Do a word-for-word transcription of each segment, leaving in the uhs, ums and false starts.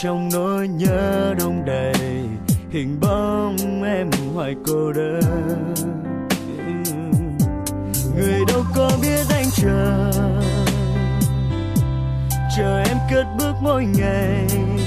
trong nỗi nhớ đông đầy, hình bóng em hoài cô đơn. Người đâu có biết anh chờ, chờ em cất bước mỗi ngày.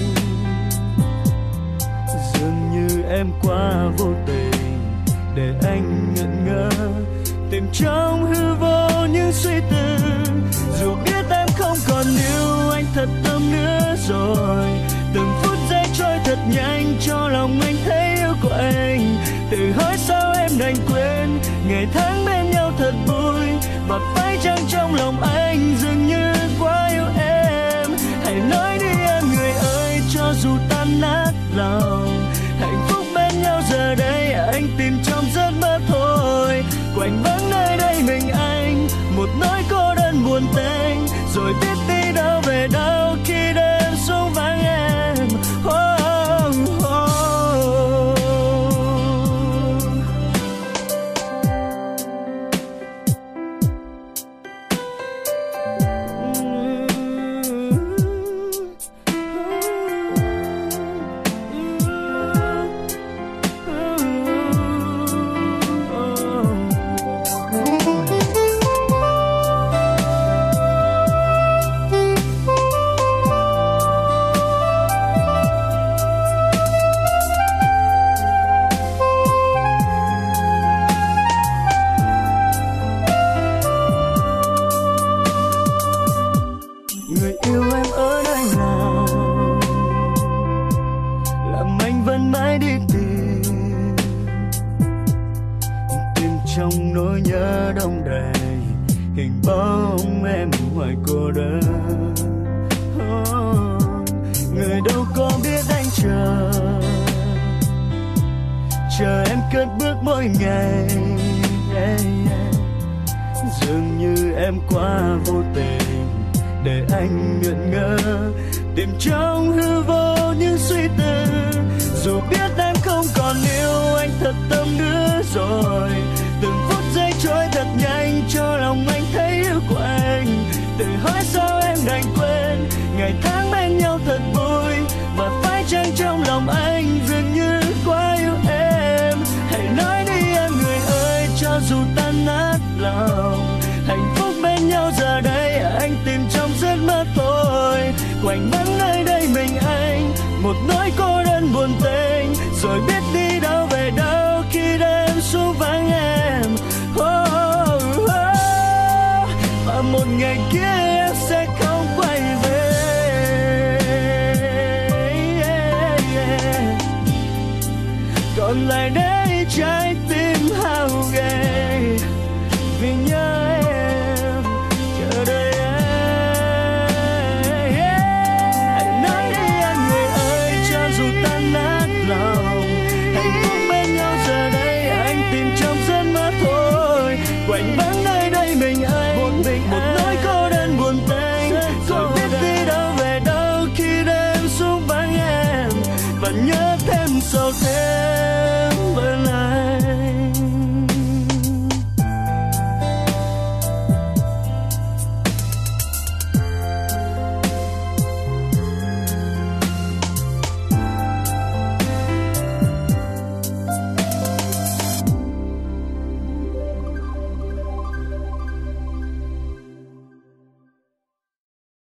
Dường như em quá vô tình để anh ngẩn ngơ, tìm trong hư vô những suy tư. Dù biết em không còn yêu anh thật tâm nữa rồi, từng phút giây trôi thật nhanh cho lòng anh thấy yêu của anh. Tự hỏi sao em đành quên ngày tháng bên nhau thật vui, và phải chăng trong lòng anh dường như quá yêu em. Hãy nói đi em người ơi, cho dù tan nát lòng, hạnh phúc bên nhau giờ đây anh tìm trong giấc mơ thôi. Quạnh vắng nơi đây mình anh, một nỗi cô đơn buồn tênh, rồi biết đi đâu về đâu khi đêm xuống vắng em. Oh, oh, oh. Trong nỗi nhớ đông đầy, hình bóng em hoài cô đơn. Oh, người đâu có biết anh chờ, chờ em cất bước mỗi ngày. Yeah, yeah. Dường như em quá vô tình để anh ngẩn ngơ, tìm trong hư vô những suy tư. Dù biết em không còn yêu anh thật tâm nữa rồi, từng phút giây trôi thật nhanh cho lòng anh thấy yêu của anh. Tự hỏi sao em đành quên ngày tháng bên nhau thật vui, và phải chăng trong lòng anh dường như quá yêu em. Hãy nói đi em người ơi, cho dù tan nát lòng, hạnh phúc bên nhau giờ đây anh tìm trong giấc mơ thôi. Quạnh vắng nơi đây mình anh, một nỗi cô đơn buồn tênh, rồi biết đi đâu về đâu khi đêm xuống vắng em. Oh, oh, oh. Và một ngày kia em sẽ không quay về. Yeah, yeah. Còn lại đây trái tim hao gầy vì nhớ em, chờ đợi em. Yeah. Hãy nói đi em người ơi, cho dù tan nát lòng, hạnh phúc bên nhau giờ đây anh tìm trong giấc mơ thôi. Quạnh vắng nơi đây mình anh, một mình một nỗi cô đơn buồn tênh, rồi biết đi đâu về đâu khi đêm xuống vắng em, và nhớ thêm sầu thêm.